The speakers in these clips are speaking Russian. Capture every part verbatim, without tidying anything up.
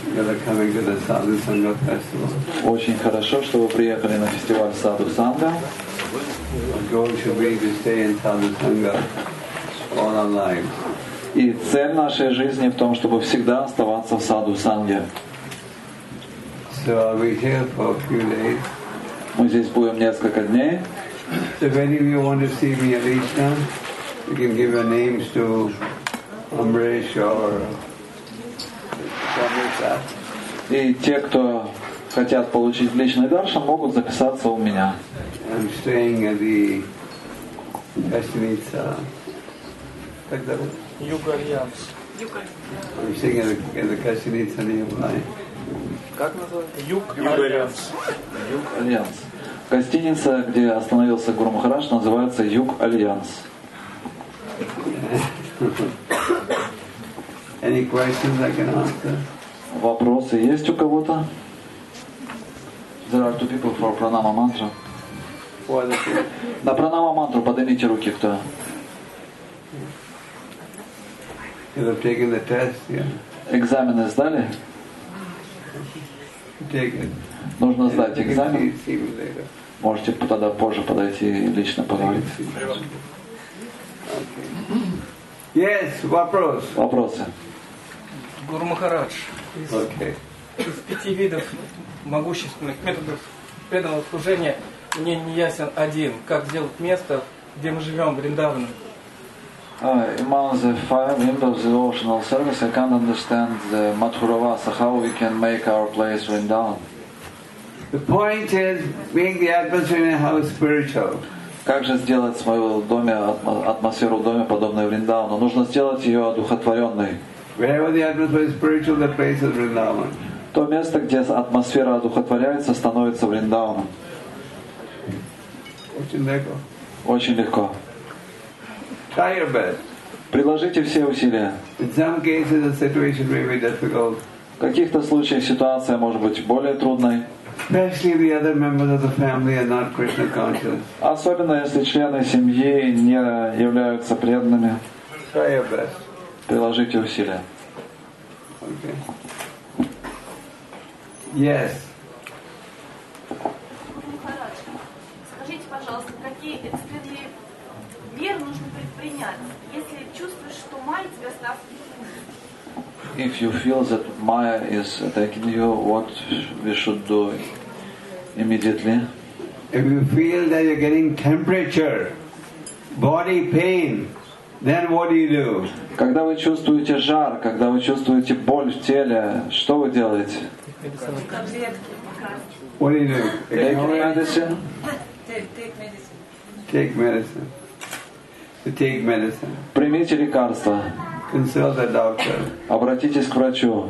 Очень хорошо, что вы приехали на фестиваль Саду Санга. И цель нашей жизни в том, чтобы всегда оставаться в Саду Санге. Мы здесь будем несколько дней. So if any of you want to see me at Krishna, you can give your names to Amrish or Ramesha. И те, кто хотят получить личный даршан, могут записаться у меня. I'm staying at the Kastinitsa. Как зовут? Юг Альянс. I'm staying at the, at the Kastinitsa nearby. Как называется? Юг Альянс. Юг Альянс. Гостиница, где остановился Гуру Махарадж, называется Юг Альянс. Any questions I can answer? Вопросы есть у кого-то? There are two people for Pranama Mantra. На Pranama Mantra поднимите руки, кто? You have taken the test, yeah. Экзамены сдали? Take it. Нужно сдать экзамен. See me later. Можете тогда позже подойти и лично поговорить. Yes, вопрос. Вопросы. Гуру Махарадж. Из, Okay. из пяти видов могущественных методов преданного служения мне не ясен один. Как сделать место, где мы живем, Вриндавана. Uh, among the five windows of devotional service, I can't understand the Madhuravasa, how we can make our place Vrindavan. The point is, make the atmosphere in a house spiritual. Как же сделать свою доме, атмосферу в доме, подобной Вриндавану? Нужно сделать ее одухотворенной. Wherever the atmosphere is spiritual, the place is Vrindavan. То место, где атмосфера одухотворяется, становится Вриндаваном. Очень легко. Очень легко. Try your best. Приложите все усилия. In some cases, the situation may be difficult. В каких-то случаях ситуация может быть более трудной. Especially if the other members of the family are not Krishna conscious. Особенно если члены семьи не являются преданными. Try your best. Приложите усилия. Okay. Yes. Скажите, пожалуйста, какие экстренные меры нужно предпринять, если чувствуешь, что Майя тебя став If you feel that Maya is attacking you, what we should do immediately? If you feel that you're getting temperature, body pain, then what do you do? Когда вы чувствуете жар, когда вы чувствуете боль в теле, что вы делаете? What do you do? Take medicine. Take medicine. To take medicine. Примите лекарства. Consult the doctor. Обратитесь к врачу.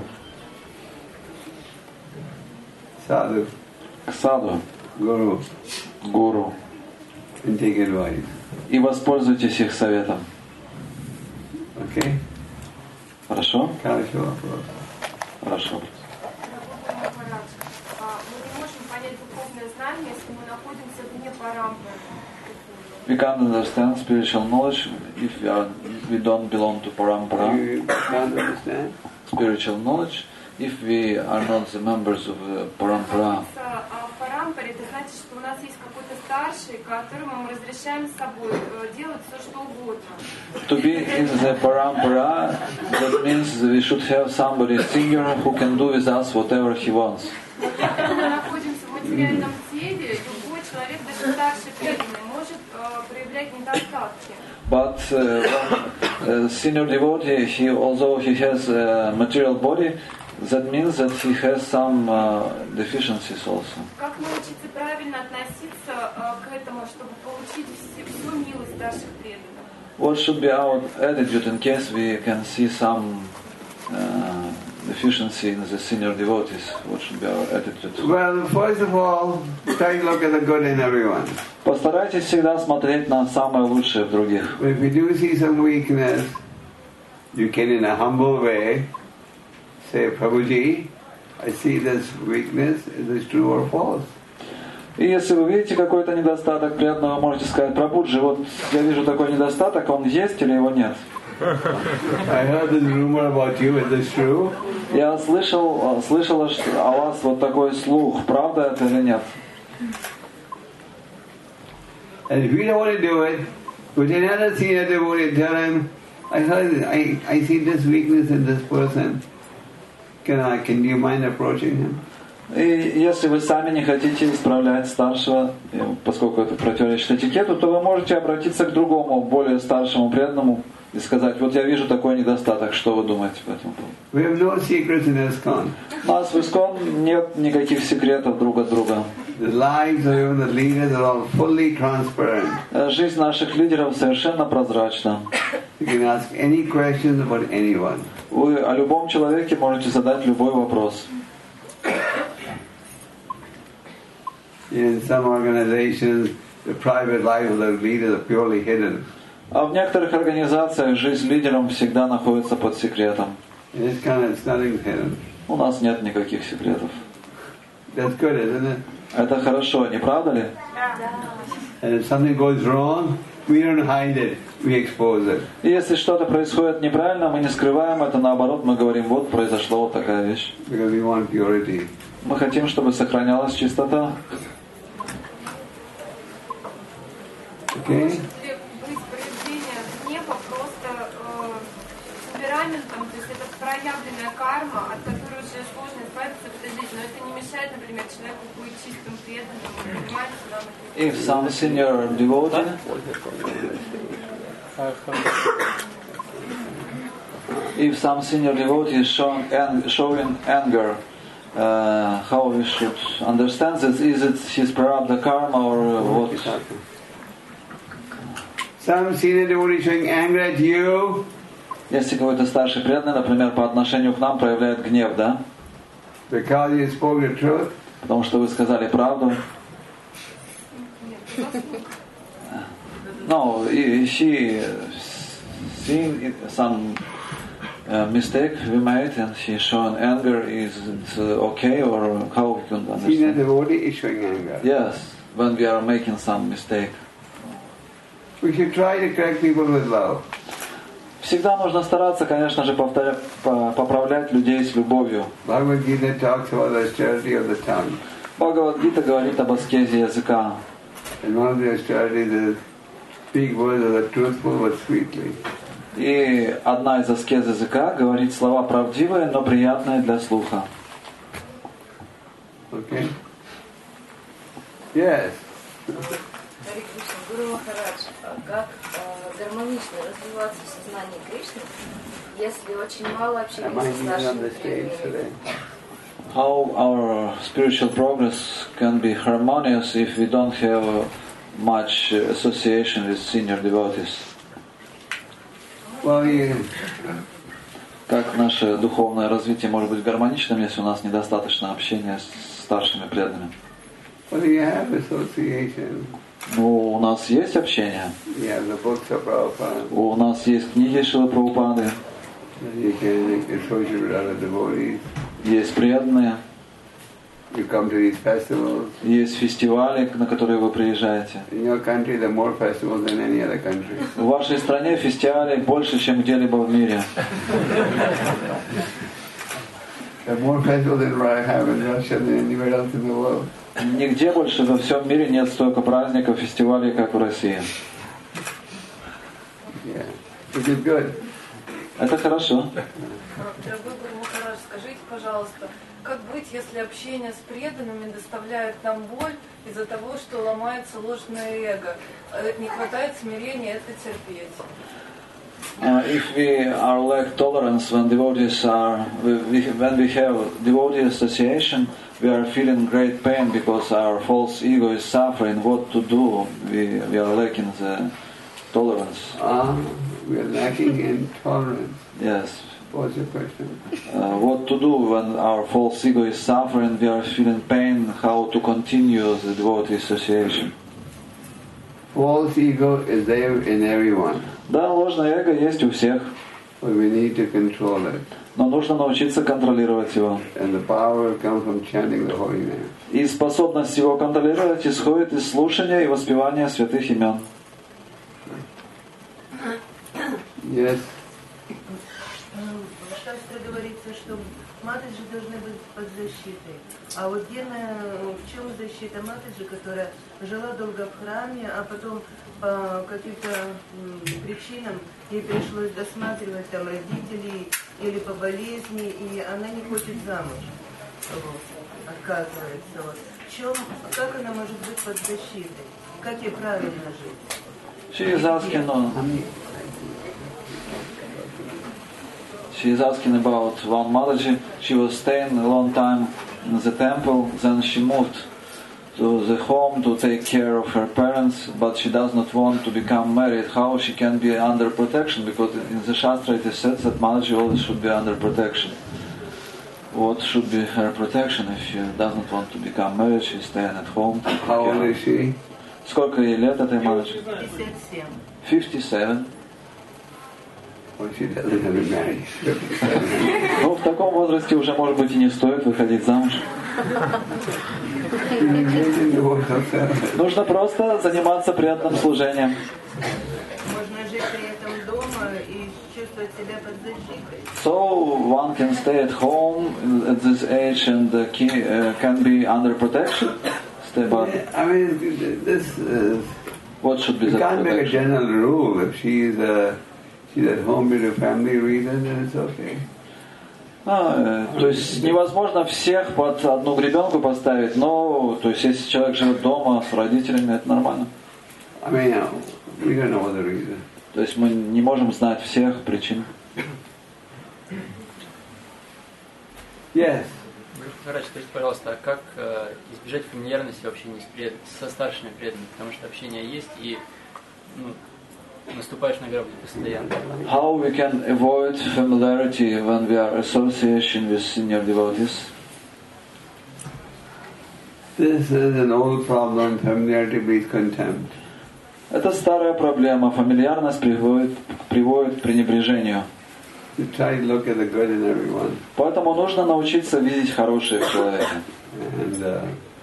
Sadhu. К саду. Guru. Гуру. And take advice. И воспользуйтесь их советом. Okay? Хорошо? Хорошо вопрос. Хорошо. Мы не можем понять духовное знание, если мы находимся вне парампары. We can't understand spiritual knowledge if we, are, we don't belong to parampara. You can't understand? Spiritual knowledge if we are not the members of the parampara. В парампаре это значит, что у нас есть какой-то старший, которому мы разрешаем с собой делать все, что угодно. To be in the parampara, that means that we should have somebody senior who can do with us whatever he wants. Когда мы находимся в материальном теле, любой человек, даже старший преданный, может проявлять недостатки. But uh, when a senior devotee, he, although he has a material body, that means that he has some uh, deficiencies also. Как научиться правильно относиться к этому, чтобы получить всю милость старших преданных? What should be our attitude in case we can see some uh, deficiency in the senior devotees? What should be our attitude? Well, first of all, try to look at the good in everyone. Постарайтесь всегда смотреть на самое лучшее в других. But if you do see some weakness, you can in a humble way say, Prabhuji, I see this weakness, is this true or false? И если вы видите какой-то недостаток преданного, можете сказать: Прабхуджи, вот я вижу такой недостаток, он есть или его нет? I heard this rumor about you. Is this true? Я слышал, слышала что о вас вот такой слух. Правда это или нет? And if you don't want to do it, would another senior devotee tell him, I heard, I, I see this weakness in this person. Can I, can you mind approaching him? И если вы сами не хотите исправлять старшего, поскольку это противоречит этикету, то вы можете обратиться к другому, более старшему преданному и сказать, вот я вижу такой недостаток, что вы думаете по этому поводу? We have no secrets in ISKCON. У нас в ISKCON нет никаких секретов друг от друга. The lives of even the leaders are all fully transparent. Жизнь наших лидеров совершенно прозрачна. You can ask any questions about anyone. Вы о любом человеке можете задать любой вопрос. In some organizations, the private life of the leaders are purely hidden. А в некоторых организациях жизнь лидерам всегда находится под секретом. In this kind of nothing hidden. У нас нет никаких секретов. That's good, isn't it? Это хорошо, не правда ли? And if something goes wrong, we don't hide it, we expose it. И если что-то происходит неправильно, мы не скрываем это, наоборот, мы говорим, вот произошла вот такая вещь. Because we want purity. Мы хотим, чтобы сохранялась чистота. Okay? Может ли быть проявление гнева просто э, темпераментом, то есть это проявленная карма, от которой уже сложно избавиться в этой жизни, но это не мешает, например, человеку быть чистым, преданным, понимаете, нам это... If some senior devotee, if some senior devotee is showing, ang- showing anger, uh, how we should understand this? Is it his prarabdha karma or what? Some senior devotee showing anger at you. Если какой-то старший преданный, например, по отношению к нам проявляет гнев, да? Because you spoke the truth. Потому что вы сказали правду. No, she seen some uh, mistake we made and she shown anger. Is it uh, okay or how we can Senior understand? devotee is showing anger. Yes, when we are making some mistake. We should try to correct people with love. Всегда нужно стараться, конечно же, повторя- по- поправлять людей с любовью. Bhagavad Gita talks about the austerity of the tongue. Бхагавад-гита говорит об аскезе языка. And one of the austerities is speak words that are truthful but sweetly. И одна из аскез языка говорит слова правдивые, но приятные для слуха. Okay? Yes. Харе Кришна, Гуру Махарадж, а как э, гармонично развиваться в сознании Кришны, если очень мало общения Am I со even on старшими the stage преданными? today? How our spiritual progress can be harmonious if we don't have much association with senior devotees? Well, you, Как наше духовное развитие может быть гармоничным, если у нас недостаточно общения с старшими преданными? well, you have association. Ну, у нас есть общение. You have the books of Prabhupada. У нас есть книги Шрилы Прабхупады, You can associate with other devotees. есть преданные, You come to these festivals. есть фестивали, на которые вы приезжаете. In your country, there are more festivals than any other country. В вашей стране фестивалей больше, чем где-либо в мире. There are more festivals than I have in Russia than anywhere else in the world. Нигде больше во всем мире нет столько праздников, фестивалей, как в России. Yeah. Which is good. Это хорошо. Дорогой Гуру Махарадж, скажите, пожалуйста, как быть, если общение с преданными доставляет нам боль из-за того, что ломается ложное эго? Э, Не хватает смирения это терпеть. Uh, if we are lack tolerance when devotees are, we, we, when we have devotee association, we are feeling great pain because our false ego is suffering. What to do? We we are lacking the tolerance. Ah, we are lacking in tolerance. Yes. What's your question? Uh, what to do when our false ego is suffering? We are feeling pain. How to continue the devotee association? False ego is there in everyone, Да, ложное эго есть у всех, but we need to control it. но нужно научиться контролировать его. And the power comes from chanting the holy name. И способность его контролировать исходит из слушания и воспевания святых имен. Yes, Матаджи должны быть под защитой. А вот где, в чем защита Матаджи, которая жила долго в храме, а потом по каким-то причинам ей пришлось досматривать там родителей или по болезни, и она не хочет замуж. Вот, отказывается. Вот. В чем, как она может быть под защитой? Как ей правильно жить? She is asking on. She is asking about one Mataji. She was staying a long time in the temple, then she moved to the home to take care of her parents, but she does not want to become married. How she can be under protection? Because in the Shastra it is said that Mataji always should be under protection. What should be her protection if she doesn't want to become married? She's staying at home. How old is she? Сколько ей лет этой Мataji? пятьдесят семь. fifty-seven. Well, she doesn't have a marriage. Ну, в таком возрасте уже, может быть, и не стоит выходить замуж. Нужно просто заниматься преданным служением. Можно жить при этом дома и чувствовать себя под защитой. So one can stay at home at this age and uh, can be under protection. Stay by. I mean, this is... What should be you the can't protection? make a general rule. If she's uh, she's at home due to family reason, then it's okay. А, то есть невозможно всех под одну гребенку поставить, но то есть если человек живет дома с родителями, это нормально. I mean, you know, we don't know the reason. То есть мы не можем знать всех причин. Yes. Врач, скажите, пожалуйста, а как э, избежать фамильярности в общении с пред... со старшими преданными? Потому что общение есть, и ну, наступаешь на грабли постоянно. How we can avoid familiarity when we are association with senior devotees? This is an old problem. Familiarity breeds contempt. Это старая проблема. Фамильярность приводит, приводит к пренебрежению. You try to look at the good in everyone. Поэтому нужно научиться видеть хорошее в человеке. And uh,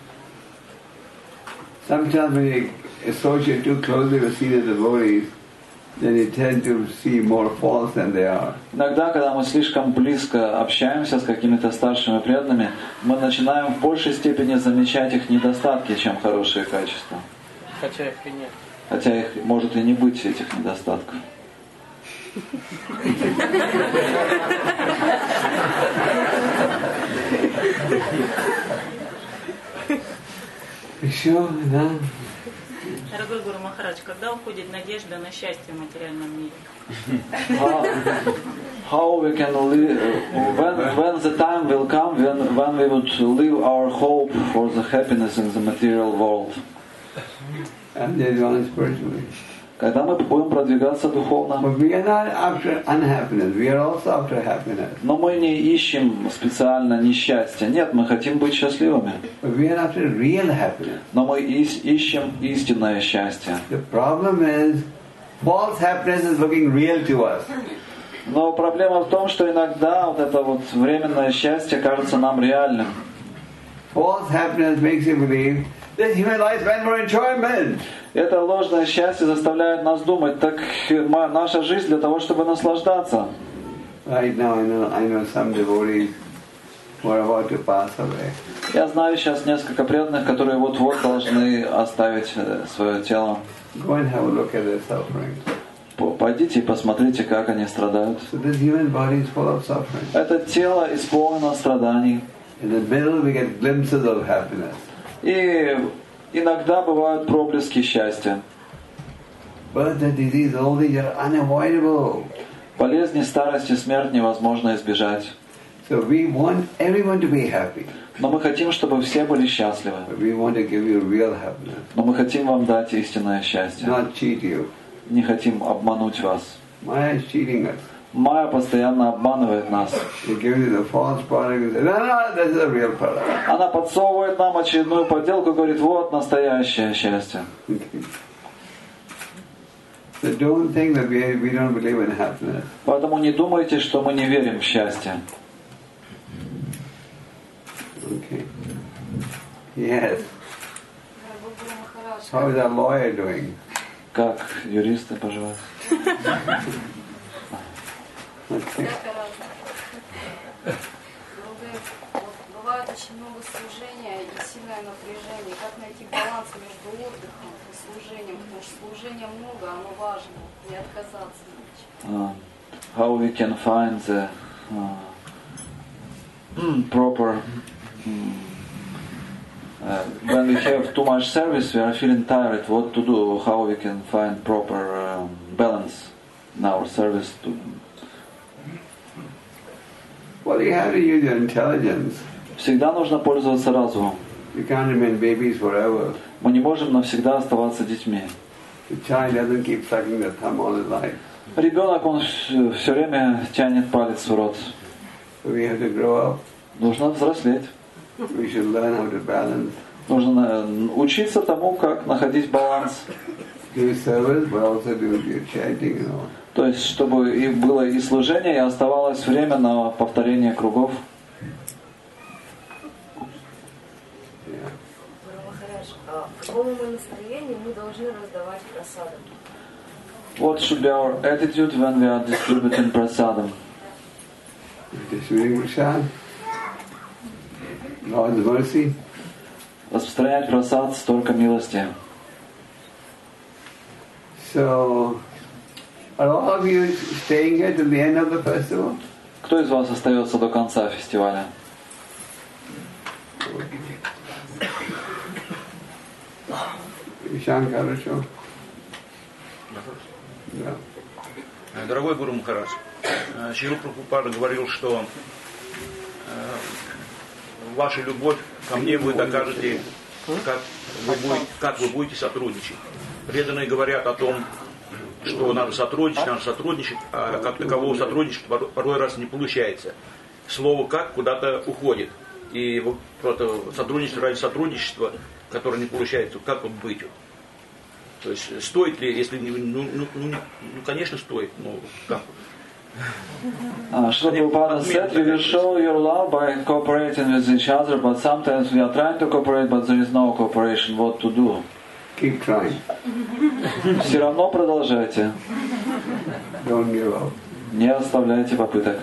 sometimes when you associate too closely with senior devotees, then you tend to see more faults than they are. Иногда, когда мы слишком близко общаемся с какими-то старшими преданными, мы начинаем в большей степени замечать их недостатки, чем хорошие качества. Хотя их и нет. Хотя их может и не быть, этих недостатков. Еще, да? Дорогой Гуру Махарадж, когда уходит надежда на счастье в материальном мире? How, how we can live when when the time will come when when we would live our hope for the happiness in the material world. And they're gone spiritually. Когда мы будем продвигаться духовно. But we are not after unhappiness. We are also after happiness. Но мы не ищем специально несчастья. Нет, мы хотим быть счастливыми. But we are after real happiness. Но мы ищем истинное счастье. The problem is false happiness is looking real to us. Но проблема в том, что иногда вот это вот временное счастье кажется нам реальным. False happiness makes you believe that human life meant for enjoyment. Это ложное счастье заставляет нас думать, так наша жизнь для того, чтобы наслаждаться. Right now, I know, I know some devotees who are about to pass away. Я знаю сейчас несколько преданных, которые вот-вот должны оставить свое тело. Go and have a look at their suffering. Пойдите и посмотрите, как они страдают. So this human body is full of suffering. Это тело исполнено страданий. In the middle, we get glimpses of happiness. И иногда бывают проблески счастья. But the disease, all these are unavoidable. Болезни, старость и смерть невозможно избежать. So we want everyone to be happy. Но мы хотим, чтобы все были счастливы. But we want to give you real happiness. Но мы хотим вам дать истинное счастье. Not cheat you. Не хотим обмануть вас. Maya is cheating us. Майя постоянно обманывает нас. She gives you the false product and says, no, no, this is a real product. Она подсовывает нам очередную подделку и говорит, вот настоящее счастье. So don't think that we, we don't believe in happiness. Поэтому не думайте, что мы не верим в счастье. Okay. Yes. How is our lawyer doing? Как юристы поживают? Okay. очень много служения и сильное напряжение. Как найти баланс между отдыхом и служением? Потому что служения много, оно важно, не отказаться. Uh, how we can find the uh, proper um, uh, when we have too much service, we are feeling tired. What to do? How we can find proper um, balance in our service? To Well, you have to use your intelligence. Всегда нужно пользоваться разумом. You can't remain babies forever. Мы не можем навсегда оставаться детьми. The child doesn't keep sucking the thumb all his life. Ребенок, он все время тянет палец в рот. So we have to grow up. Нужно взрослеть. We should learn how to balance. Нужно учиться тому, как находить баланс. Do service, but also do your chanting and all. То есть, чтобы и было и служение, и оставалось время на повторение кругов. Yeah. В каком мы настроении мы должны раздавать прасадам? What should be our attitude when we are distributing prasadam? Distributing prasad, God's mercy. Распространять прасад столько милости. So, are all of you staying here till the end of the festival? Кто из вас остается до конца фестиваля? Shankara show. Да. Дорогой Гуру Махарадж, Шрила Прабхупада говорил, что ваша любовь ко мне вы докажете, как вы будете, как вы будете сотрудничать. Преданные говорят о том, что надо сотрудничать, надо сотрудничать, а как такового сотрудничества порой раз не получается. Слово «как» куда-то уходит. И вот просто сотрудничество ради сотрудничества, которое не получается, как вот быть? То есть стоит ли, если ну, ну, ну, ну конечно стоит, но как? Uh, Srila Prabhupada said, we will show your love by cooperating with each other, but sometimes we are trying to cooperate, but there is no cooperation. What to do? Keep trying. Все равно продолжайте. Don't give up. Не оставляйте попыток.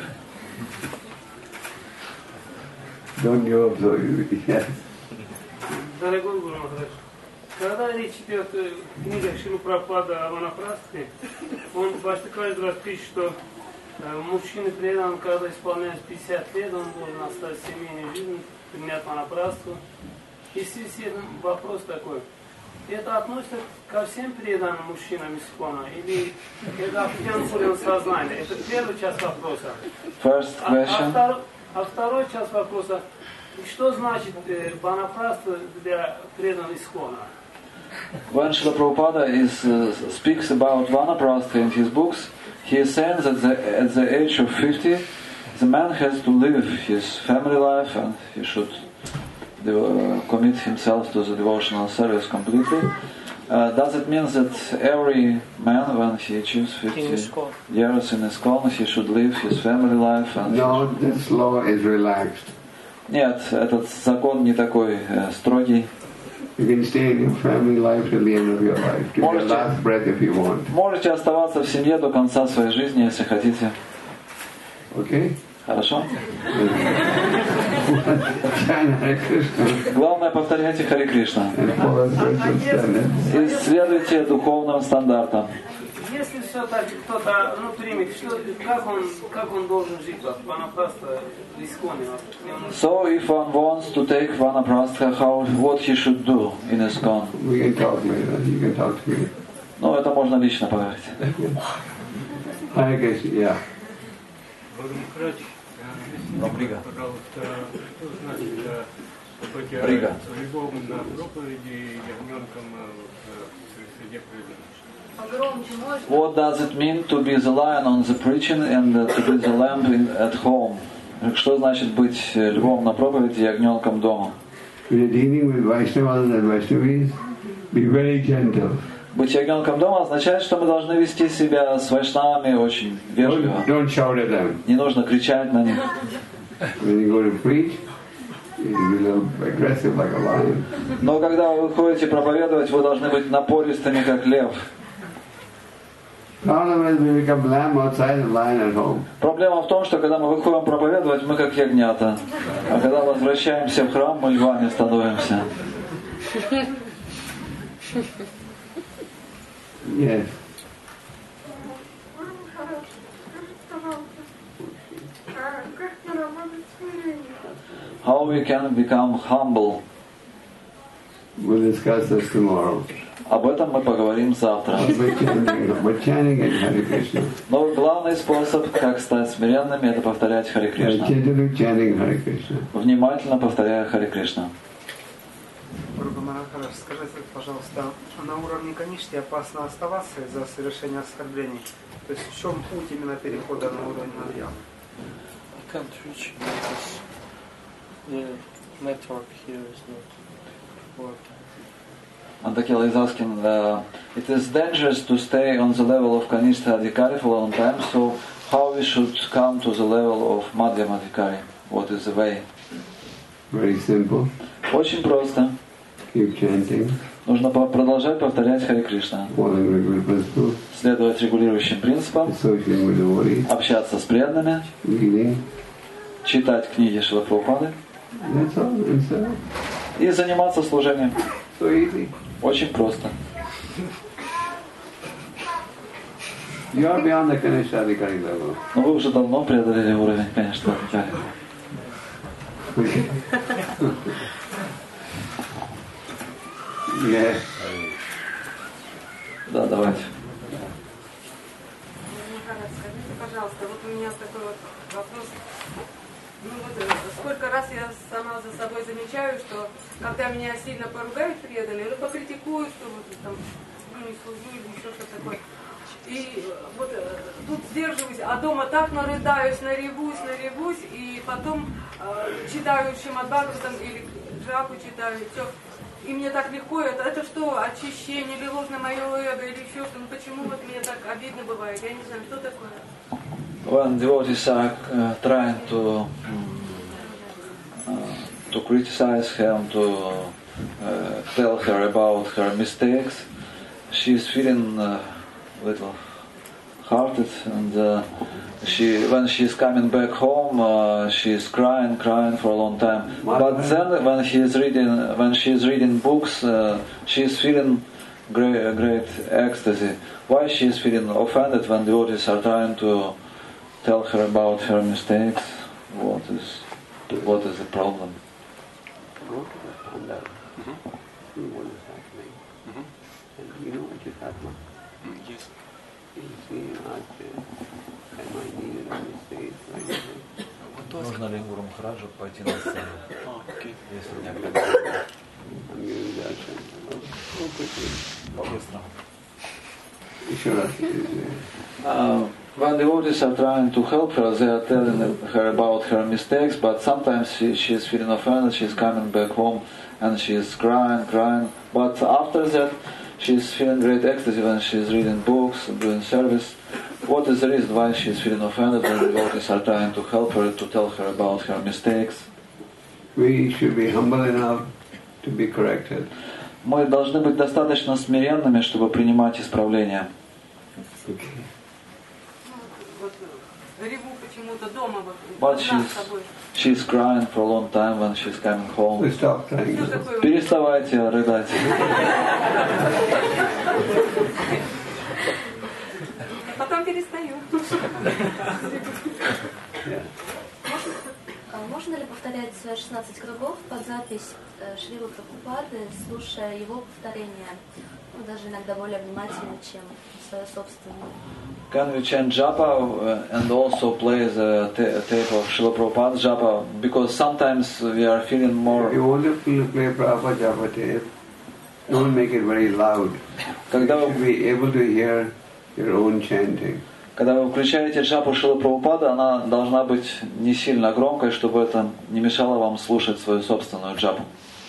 Don't give up so easily. Yes. Дорогой Гуру Махарадж, когда речь идет в книгах Шрилы Прабхупады о ванапрастхе, он почти каждый раз пишет, что мужчина предан, когда исполняется пятьдесят лет, он должен остаться семейной жизнью, принять ванапрастху. И в связи с этим вопрос такой. Это относится ко всем преданным мужчинам искона? Или это определенное сознание? Это первая часть вопроса. First question. А, а, втор, а второй часть вопроса. Что значит ванапрастха для преданных искона? When Srila Prabhupada is, uh, speaks about Vanaprastha in his books, he is saying that the, at the age of fifty, the man has to live his family life and he should uh, commit himself to the devotional service completely. Uh, does it mean that every man, when he achieves fifty years in ISKCON, he should live his family life? And no, this law is relaxed. Нет, этот закон не такой э, строгий. You can stay in your family life till the end of your life, to your last breath if you want. Можете оставаться в семье до конца своей жизни, если хотите. Okay? Хорошо? Главное, повторяйте Харе Кришна. И следуйте духовным стандартам. Если все-таки кто-то ну, примет, что, как, он, как он должен жить, ванапрастха в исконе? So, if one wants to take Vanaprastha, how, what he should do in ISKCON? We can talk later. You can talk to me. Ну, это можно лично поговорить. Hare Krishna, yeah. Брига. Пожалуйста, что значит быть любовным на проповеди ягненком в среде преданных? What does it mean to be the lion on the preaching and uh, to be the lamb in, at home? Что значит быть львом на проповеди и ягненком дома? When you're dealing with Vaishnavas and Vaishnavis, be very gentle. Быть ягненком дома означает, что мы должны вести себя с вайшнавами очень вежливо. Don't, don't shout at them. Не нужно кричать на них. When you go to preach, you be a little aggressive like a lion. Но когда вы выходите проповедовать, вы должны быть напористыми, как лев. Проблема в том, что когда мы выходим проповедовать, мы как ягнята. А когда возвращаемся в храм, мы львами становимся. Yes. How we can become humble? We'll discuss this tomorrow. Об этом мы поговорим завтра. Но главный способ, как стать смиренными, это повторять Харе Кришна. Внимательно повторяя Харе Кришна. Гуру Махарадж, скажите, пожалуйста, на уровне Каништи опасно оставаться из-за совершения оскорблений? То есть в чем путь именно перехода на уровень Нарьяны? I can't reach because the network here is not working. Antakila is asking, uh, it is dangerous to stay on the level of Kanishta Adhikari for a long time, so how we should come to the level of Madhyama Adhikari? What is the way? Very simple. Очень просто. Keep chanting. Нужно продолжать повторять Харе Кришна. Следовать регулирующим принципам. Общаться с преданными. Читать книги Шрила Прабхупады. И заниматься служением. Очень просто. Но вы уже давно преодолели уровень, конечно, Адхикари. Yeah. Да, давайте. Скажите, пожалуйста, вот у меня такой вот вопрос. Ну вот сколько раз я сама за собой замечаю, что когда меня сильно поругают преданные, или покритикуют, что вот там ну, не служу или еще что-то такое. И вот тут сдерживаюсь, а дома так нарыдаюсь, наревусь, наревусь, и потом э, читаю Шримад Бхагаватам или Джапу читаю, и все. И мне так легко, это, это что, очищение или ложное мое эго, или еще что, ну почему вот мне так обидно бывает, я не знаю, что такое. When devotees are uh, trying to uh, to criticize him, to uh, tell her about her mistakes, she is feeling a uh, little hearted, and uh, she, when she is coming back home, uh, she is crying, crying for a long time. But then, when she is reading, when she is reading books, uh, she is feeling great, great ecstasy. Why she is feeling offended when devotees are trying to tell her about her mistakes? What is, what is the problem? You know what is happening? Yes. Нужно ли Гуру Махараджу пойти на сцену? Если не uh, when devotees are trying to help her, they are telling her about her mistakes, but sometimes she, she is feeling offended, she is coming back home and she is crying, crying. But after that, she is feeling great ecstasy when she is reading books, doing service. What is the reason why she is feeling offended when devotees are trying to help her, to tell her about her mistakes? We should be humble enough to be corrected. Мы должны быть достаточно смиренными, чтобы принимать исправления. Okay. But she's, she's crying for a long time when she's coming home. Stop crying. Переставайте рыдать. Потом перестаю. Можно ли повторять шестнадцать кругов под запись Шрилы Прабхупады, слушая его повторения, ну, даже иногда более внимательно, чем свое собственное? Can we chant japa and also play the t- tape of Srila Prabhupada's japa? Because sometimes we are feeling more... If you want to play Prabhupada japa tape, don't make it very loud. Когда you should be able to hear your own chanting. Когда вы включаете джапу Шрилы Прабхупады, она должна быть не сильно громкой, чтобы это не мешало вам слушать свою собственную джапу.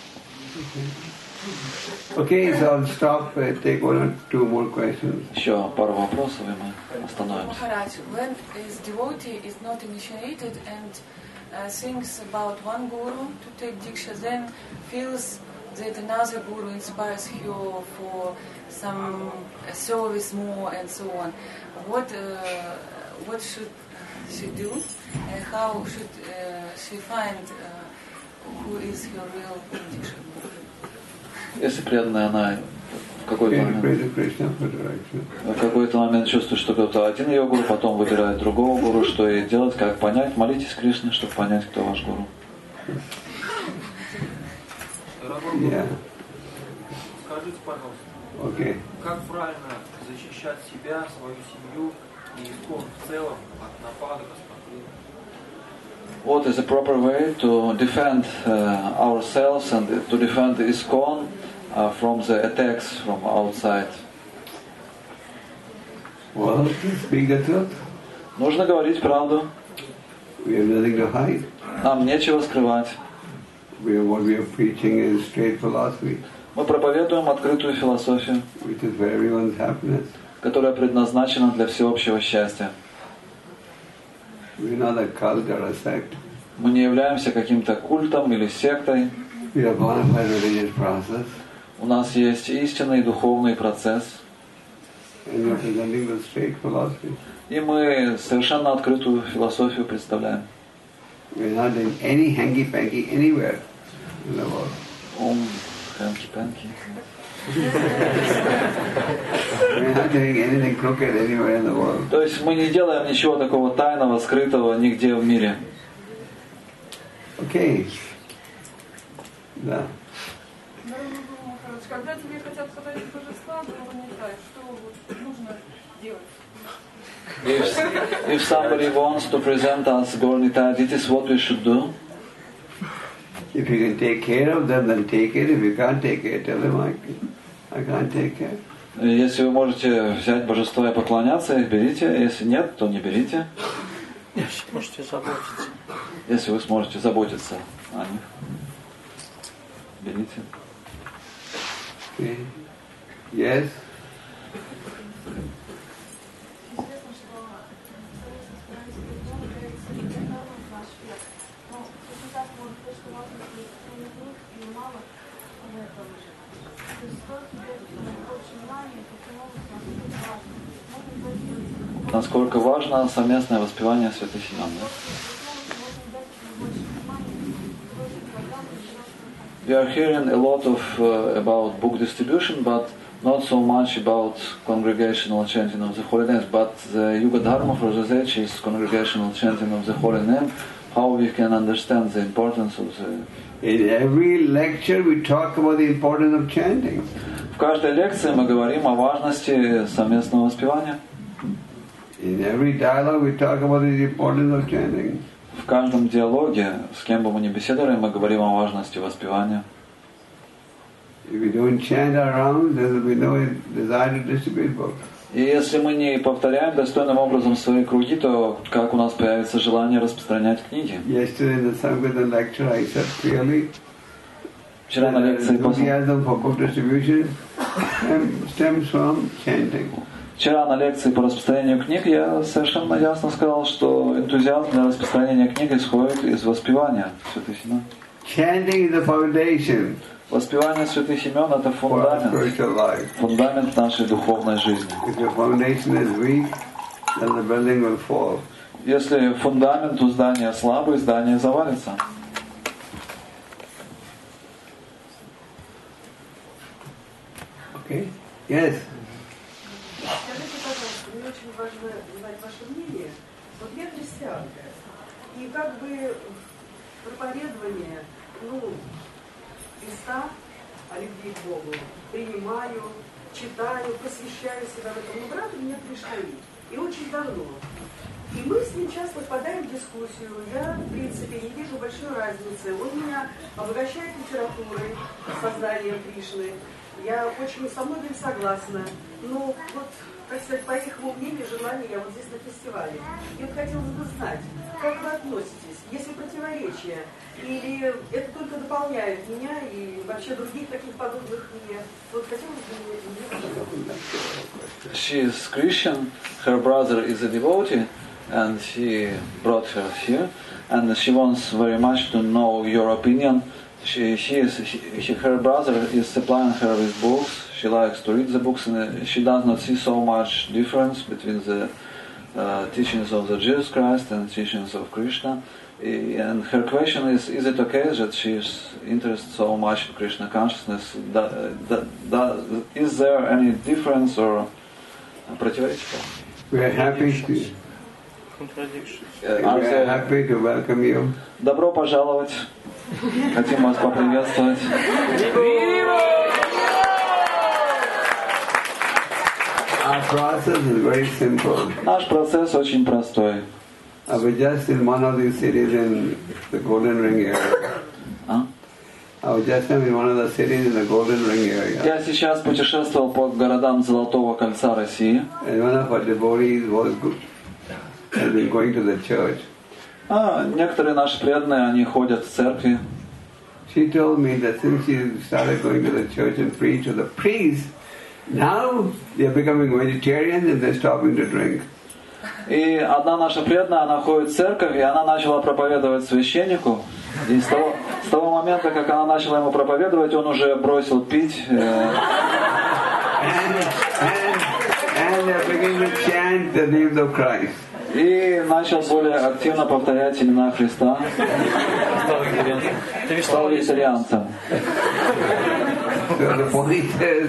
Okay, so I'll stop, uh, take one or two more questions. Еще пару вопросов, и мы остановимся. Maharaj, when is devotee is not initiated and uh, thinks about one guru to take diksha, then feels that another guru inspires her for some service more and so on. What uh, what should she do, and how should uh, she find uh, who is her real teacher? Если преданная, она в какой-то момент, в какой-то момент чувствует, что кто-то один ее гуру, потом выбирает другого гуру, что ей делать, как понять, молитесь Кришне, чтобы понять, кто ваш гуру. Yeah. Скажите, пожалуйста, okay. Как правильно защищать себя, свою семью и искон в целом от нападок, оскорблений? What is the proper way to defend uh, ourselves and to defend the ISKCON uh, from the attacks from outside? Well, speak the truth. Нужно говорить правду. We have nothing to hide. Нам нечего скрывать. We are, what we are preaching is straight philosophy. Мы проповедуем открытую философию, which is for everyone's happiness. Которая предназначена для всеобщего счастья. We are not a cult or a sect. Мы не являемся каким-то культом или сектой. We are bona fide religious process. У нас есть истинный духовный процесс. And we are presenting the straight philosophy. И мы совершенно открытую философию представляем. We are not doing any hanky-panky anywhere in the world. Um, hanky-panky. We are not doing anything crooked anywhere in the world. То есть мы не делаем ничего такого тайного, скрытого нигде в мире. Okay. Да. Когда тебе хотят подарить божества, но не знаешь, что нужно делать. If, if somebody wants to present us Gaur-Nitai, this is what we should do. If you can take care of them, then take it. If you can't take care, tell them I, I can't take care. Если вы можете взять божество и поклоняться, их берите. Если нет, то не берите. Если можете заботиться. Если вы сможете заботиться о них, берите. Okay. Yes. Насколько важно совместное воспевание святых имен. Да? We are hearing a lot of uh, about book distribution, but not so much about congregational chanting of the holy names. But the Yuga Dharma for this age is congregational chanting of the holy name. How we can understand the importance of the... In every lecture we talk about the importance of chanting. В каждой лекции мы говорим о важности совместного воспевания. In every dialogue we talk about the importance of chanting. В каждом диалоге, с кем бы мы ни беседовали, мы говорим о важности воспевания. If we don't chant our rounds, there will be no desire to distribute books. И если мы не повторяем достойным образом свои круги, то как у нас появится желание распространять книги? Yesterday in the Sankirtan lecture I said clearly Вчера на лекции enthusiasm for book distribution stems from chanting. Вчера на лекции по распространению книг я совершенно ясно сказал, что энтузиазм для распространения книг исходит из воспевания святых имен. Chanting is the foundation. Воспевание святых имен — это фундамент, фундамент нашей духовной жизни. If the foundation is weak, then the building will fall. Если фундамент у здания слабый, здание завалится. Okay? Yes. Скажите, пожалуйста, мне очень важно знать ваше мнение. Вот я христианка, и как бы проповедование, ну, Христа, о любви к Богу, принимаю, читаю, посвящаю себя в этом. Но брат мне пришли, и очень давно. И мы с ним часто впадаем в дискуссию. Я, в принципе, не вижу большой разницы. Он меня обогащает литературой, сознанием Кришны. Я очень со многим согласна. Но вот, как сказать, по их мнению, желанию, я вот здесь на фестивале. И вот хотелось бы знать, как вы относитесь, есть ли противоречия, или это только дополняет меня, и вообще других таких подобных нет. Вот хотелось бы... She is Christian, her brother is a devotee, and he brought her here, and she wants very much to know your opinion. She, she is, she, her brother is supplying her with books. She likes to read the books, and she does not see so much difference between the uh, teachings of the Jesus Christ and teachings of Krishna. And her question is: is it okay that she is interested so much in Krishna consciousness? That, that, that, is there any difference or противоречие? We are happy to. We are happy to welcome you. Добро пожаловать. Хотим вас поприветствовать. Our process is very simple. Наш процесс очень простой. I was just in one of these cities in the Golden Ring area. А? I was just in one of the cities in the Golden Ring area. Я сейчас путешествовал по городам Золотого кольца России. And one of our devotees was has been going to the church. А, некоторые наши преданные, они ходят в церкви. She told me that since she started going to the church and preach to the priests, now they are becoming vegetarians and they're stopping to drink. И одна наша преданная, она ходит в церковь, и она начала проповедовать священнику. И с того, с того момента, как она начала ему проповедовать, он уже бросил пить. Э... And, and, and they're beginning to chant the names of Christ. И начал более активно повторять имена Христа. Стал вегетарианцем. So the point is,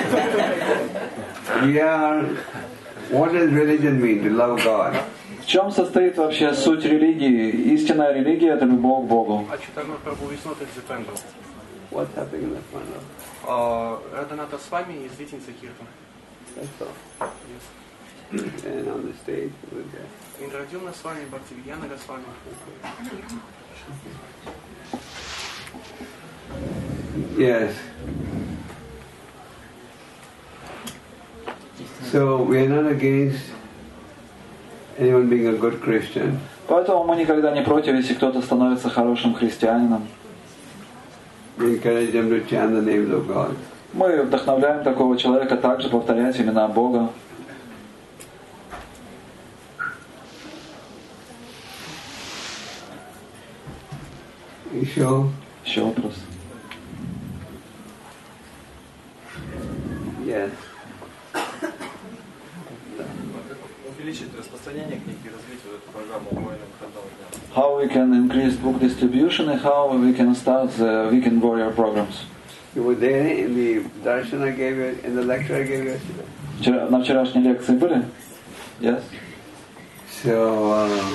we are, what does religion mean? To love God. В чем состоит вообще суть религии? Истинная религия – это любовь к Богу. What's happening in the front of? Радоната с вами из Витинца Киртон. That's all. Yes. And on the stage with that. Индрадюна с вами, Бхактивидьяна Госвами. Yes. So we are not against anyone being a good Christian. Поэтому мы никогда не против, если кто-то становится хорошим христианином. We encourage them to chant the names of God. Мы вдохновляем такого человека также повторять имена Бога. Еще? Еще вопрос. Yes. Увеличить распространение книги и развить эту программу воинов выходного дня. How we can increase book distribution and how we can start the Weekend Warrior programs. You were there in the darshan I gave you, in the lecture I gave you yesterday. Вчера, на вчерашней лекции были? Yes. So, uh,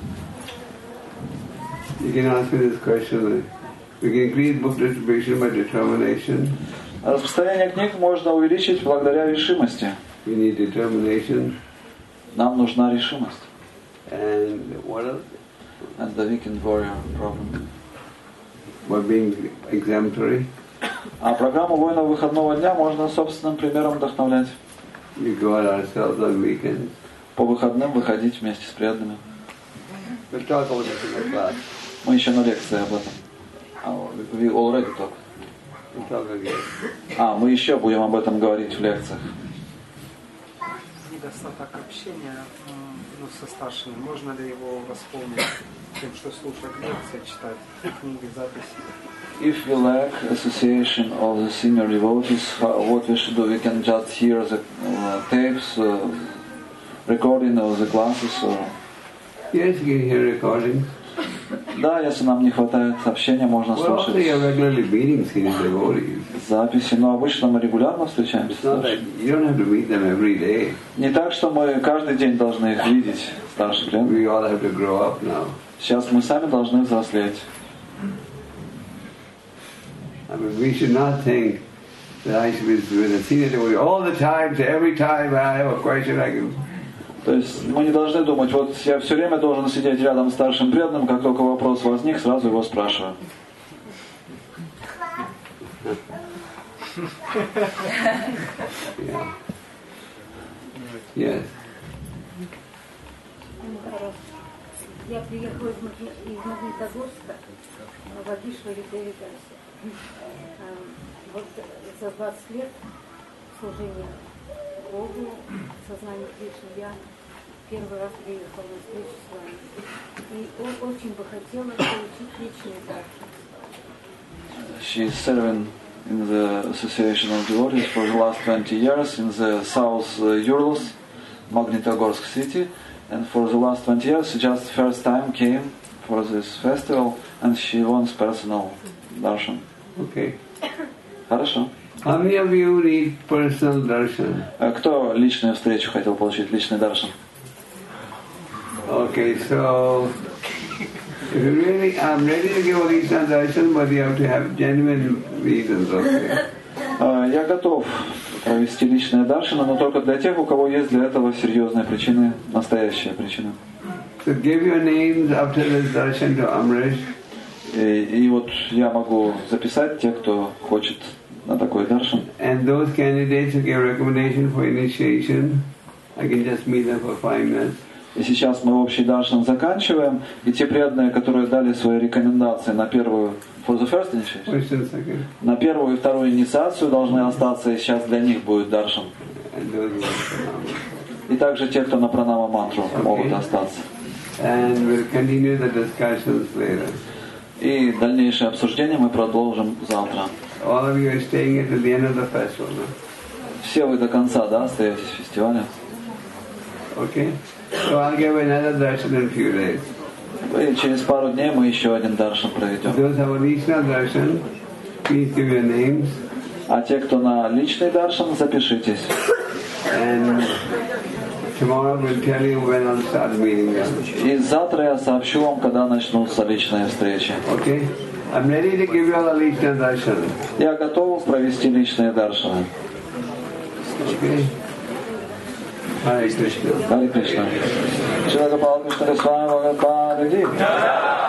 you can ask me this question. We can increase book distribution by determination. Распространение книг можно увеличить благодаря решимости. We need determination. Нам нужна решимость. And what else? And the Weekend Warrior program. By being exemplary. А программу воинов выходного дня можно собственным примером вдохновлять. We go out ourselves on weekends. По выходным выходить вместе с преданными. We'll talk about this in the class. Мы еще на лекции об этом. We already talk. We'll talk again. А, мы еще будем об этом говорить в лекциях. Недостаток общения ну, со старшими. Можно ли его восполнить тем, что слушать лекции, читать книги, записи? If we lack association of the senior devotees, how, what we should do? We can just hear the uh, tapes, uh, recording of the classes, or... Yes, you can hear recordings. Да, если нам не хватает общения, можно well, слушать regularly meeting senior devotees. записи, но обычно мы регулярно встречаемся. It's not that you don't have to meet them every day. Не так, что мы каждый день должны их видеть, старших лет. We all have to grow up now. Сейчас мы сами должны взрослеть. I mean, we should not think that I should be with a senior devotee all the time, so every time I have a question I can... То есть мы не должны думать, вот я все время должен сидеть рядом с старшим преданным, как только вопрос возник, сразу его спрашиваю. Yeah. Yes. Я приехала из Магнитогорска в Адишваре Девидасе. Вот за двадцать лет служения Богу, сознанию Кришны, я первый раз приехала на встречу с вами. И очень бы хотела получить личные даты. she is serving in the Association of Devotees for the last twenty years in the South uh, Urals, Magnitogorsk city, and for the last twenty years she just first time came for this festival and she wants personal darshan. Okay. Хорошо. How many of you need personal darshan? Кто личную встречу хотел получить, личный даршан? Okay, so if you really, I'm ready to give Alishna darshan, but you have to have genuine reasons. Okay. Я готов провести личное даршана, но только для тех, у кого есть для этого серьезные причины, настоящая причина. So give your names after this darshan to Amrish. И, и вот я могу записать тех, кто хочет на такой даршан. And those candidates who give recommendation for initiation, I can just meet them for five minutes. И сейчас мы общий даршан заканчиваем, и те преданные, которые дали свои рекомендации на первую, for the first initiation, на первую и вторую инициацию должны остаться, и сейчас для них будет даршан. И также те, кто на пранама мантру, okay, могут остаться. And we'll continue the discussions later. И дальнейшее обсуждение мы продолжим завтра. All of you are staying at the end of the festival. No? Все вы до конца, да, остаетесь в фестивале? Okay. So I'll give another darshan in a few days. И через пару дней мы еще один даршан проведем. Those who have Alishna darshan, please give your names. А те, кто на личный даршан, запишитесь. And tomorrow we'll tell you when I'll start meeting them. И завтра я сообщу вам, когда начнутся личные встречи. Okay. I'm ready to give you all Alishna darshan. Я готов провести личные даршаны. Okay. Hare Krishna. Hare Krishna. Шрила Гопал Кришна Госвами Бхагавад Ди.